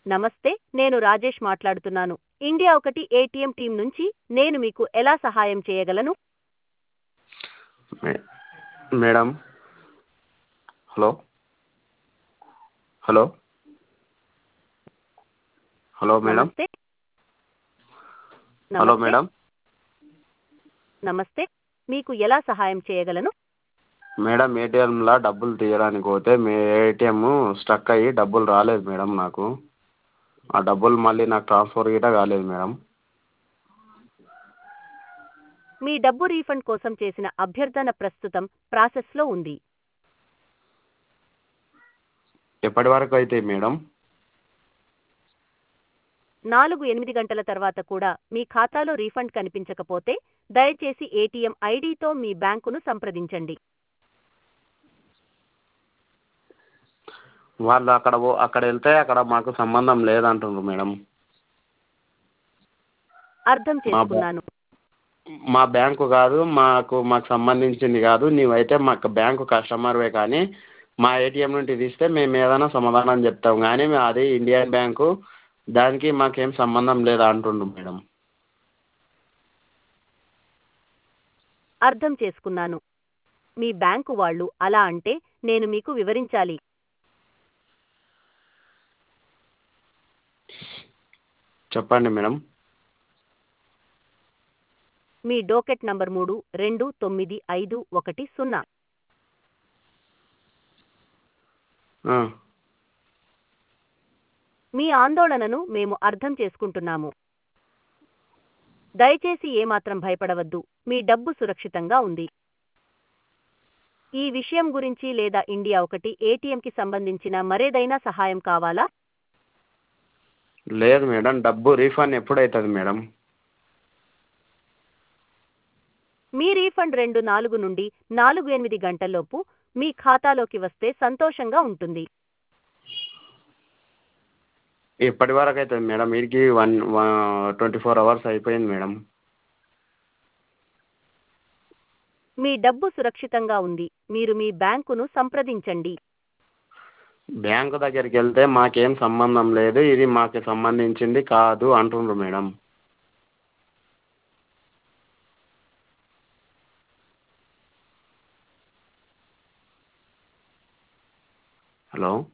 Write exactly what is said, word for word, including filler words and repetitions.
నమస్తే, నేను రాజేష్ మాట్లాడుతున్నాను. ఇండియా ఒకటి ఏటీఎం టీం నుంచి నేను మీకు ఎలా సహాయం చేయగలను? మే- madam hello hello hello madam నమస్తే హలో నమస్తే మేడం నమస్తే మీకు ఎలా సహాయం చేయగలను? మేడం ఏటీఎంలో డబ్బులు తీయడానికి పోతే మీ ఏటీఎం స్టక్ అయ్యి డబ్బులు రాలేదు మేడం. నాకు ఆ డబ్బులు మళ్ళీ నాకు ట్రాన్స్ఫర్ గిట్ట కాలేదు మేడం. మీ డబ్బు రీఫండ్ కోసం చేసిన అభ్యర్థన ప్రస్తుతం ప్రాసెస్లో ఉంది. ఎప్పటి వరకు అవుతాయి మేడం? నాలుగు ఎనిమిది గంటల తర్వాత కూడా మీ ఖాతాలో రీఫండ్ కనిపించకపోతే దయచేసి ఏటీఎం ఐడితో మీ బ్యాంకును సంప్రదించండి. వాళ్ళు అక్కడ పో- అక్కడ వెళ్తే అక్కడ మాకు సంబంధం లేదంటున్నారు మేడం. అర్థం మా బ్యా చేసుకున్నాను. మా బ్యాంకు కాదు, మాకు మాకు సంబంధించింది కాదు. నీవైతే మాకు బ్యాంకు కస్టమర్వే, కానీ మా ఏటీఎం నుండి తీస్తే మేము ఏదైనా సమాధానం చెప్తాం, కానీ మేము అది ఇండియన్ బ్యాంకు, దానికి మాకేం సంబంధం లేదా అంటుండు మేడం. అర్థం చేసుకున్నాను. మీ బ్యాంకు వాళ్ళు అలా అంటే నేను మీకు వివరించాలి. చెప్పండి మేడం. మీ డోకెట్ నంబర్ మూడు రెండు తొమ్మిది ఐదు ఒకటి సున్నా. ఆ, మీ ఆందోళనను మేము అర్థం చేసుకుంటున్నాము. దయచేసి ఏమాత్రం భయపడవద్దు, మీ డబ్బు సురక్షితంగా ఉంది. ఈ విషయం గురించి లేదా ఇండియా ఒకటి ఏటీఎంకి సంబంధించిన మరేదైనా సహాయం కావాలా? లేదు మేడం, డబ్బు రీఫండ్ ఎప్పుడవుతుంది మేడం? మీ రీఫండ్ రెండు నాలుగు నుండి నాలుగు ఎనిమిది గంటల్లోపు మీ ఖాతాలోకి వస్తే సంతోషంగా ఉంటుంది. ఎప్పటి వరకు అవుతుంది మేడం? వీడికి వన్ ట్వంటీ ఫోర్ అవర్స్ అయిపోయింది మేడం. మీ డబ్బు సురక్షితంగా ఉంది, మీరు మీ బ్యాంకును సంప్రదించండి. బ్యాంకు దగ్గరికి వెళ్తే మాకేం సంబంధం లేదు, ఇది మాకు సంబంధించింది కాదు అంటుండ్రు మేడం. హలో